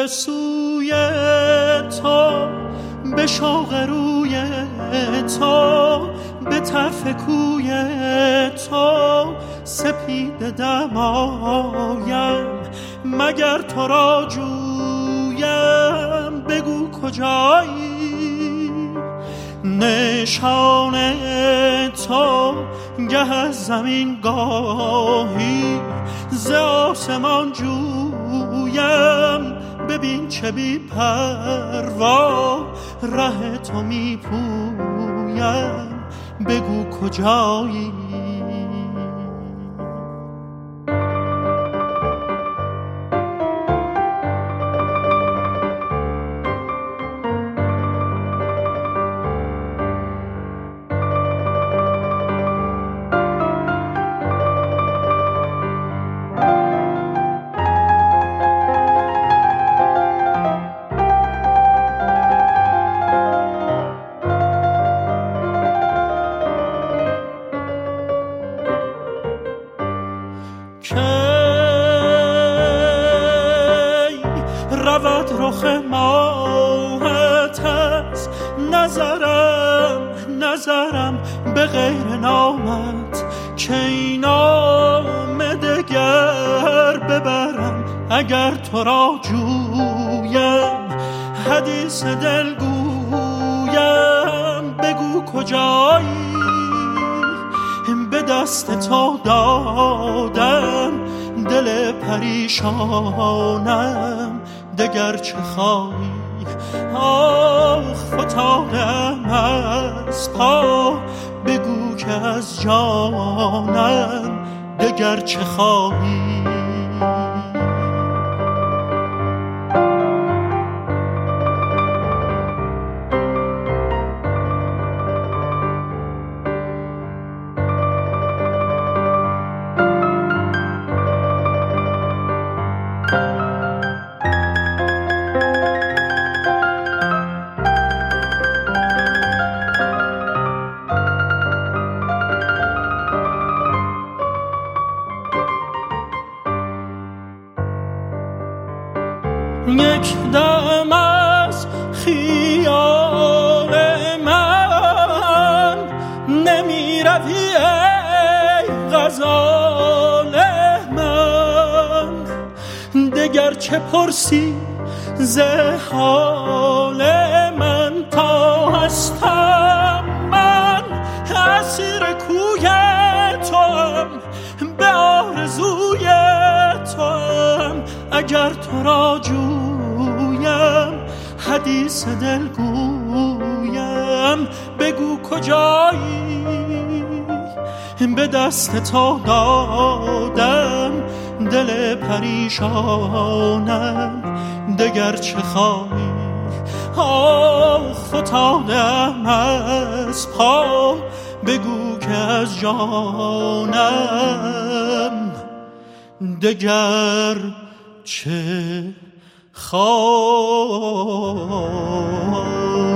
سوی تو، به شوق روی تو، به طرف کوی تو سپید دمایم. مگر تو را جویم بگو کجایی؟ نشان تو گه از زمین گاهی ز آسمان جویم. ببین چه بی پروا ره تو می پویم، بگو کجایی؟ رود رخ ماهت از نظرم به غیر نامت، که این نام دگر ببرم اگر تو را جویم. حدیث دل گویم بگو کجایی؟ به دست تو دادم دل پریشانم، دگر چه خواهی؟ آخ فتادم از پا، بگو که از جانم دگر چه خواهی؟ یک دم از خیال من نمی روی ای غزال من، دگر چه پرسی ز حال من؟ تا هستم من اسیر کوی توام، به آرزوی توام. اگر تو را جویم حدیث دل گویم، بگو کجایی؟ به دست تو دادم دل پریشانم، دگر چه خواهی؟ آخ فتادم از پا، بگو که از جانم دگر چه خواهی؟